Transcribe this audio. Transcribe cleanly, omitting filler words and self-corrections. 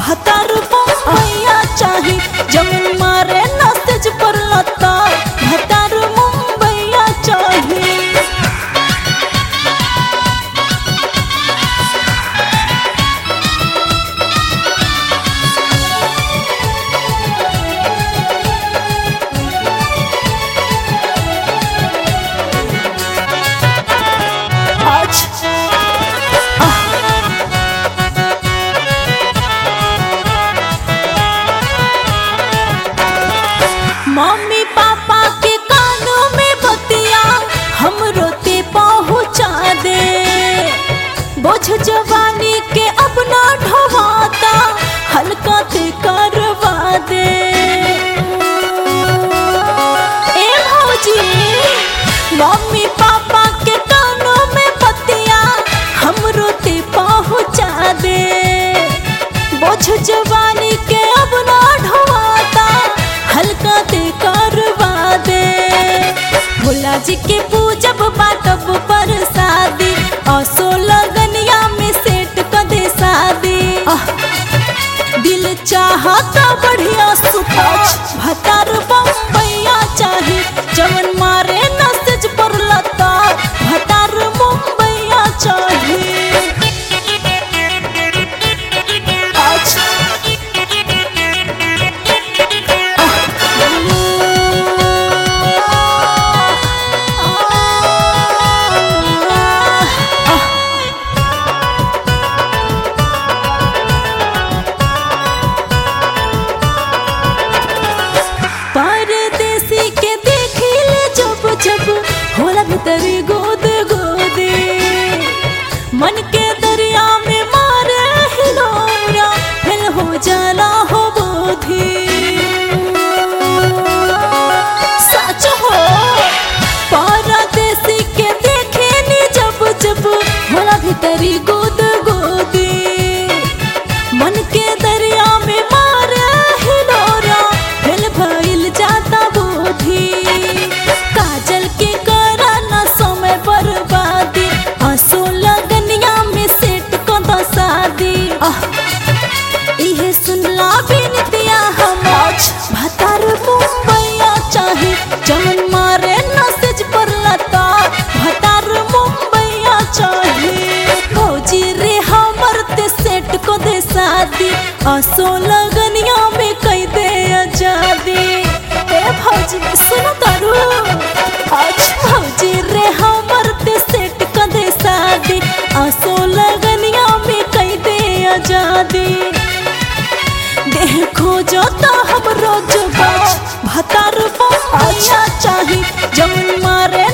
भतार मुंबईया चाही जवन मारे नसेज पर लता भतार मुंबईया चाही मम्मी पापा के कानों में बतिया हम रोते पहुँचा दे बोझ जवानी के अब ना ढोवाता हल्का ते करवा दे ए भौजी मम्मी पापा के कानों में बतिया हम रोते पहुँचा दे बोझ जवानी के अब ना ढोवाता हल्का ते करवा दे भोला जी के पूजब बाटब पर शादी असो लगनिया में सेट क दे शादी दिल चाहता बढ़िया सुताच भतार मुंबईया चाही जवन मारे नसेज पर लता भतार मुंबईया चाही परदेसी के देखिले जब जब होला भीतरी गोद गोदे मन के दरिया में मारे हिलोरा फिर हो जाला हो बोधी सच हो परदेसी के देखेनी जब जब होला भीतरी गोद गोदे मन के दरिया में मारे हिलोरा फिर भइल जाता बोधी काजल के करा न समय बर्बादी असो लगनिया में सेट को दो शादी इहे सुनला बिनतिया हम आज भतार मुंबईया चाही जवन मारे नसेज पर लता भतार मुंबईया चाही भौजी रे हमर ते सेट को दे शादी असो लगनिया में कई दे आजादी ए भौजी सुनो तारू आज भौजी रे हमर ते सेट क दे शादी असो लगनिया में कई दे आजादी देखो जो तो हम रोज बाज भतार मुंबईया चाही जवन मारे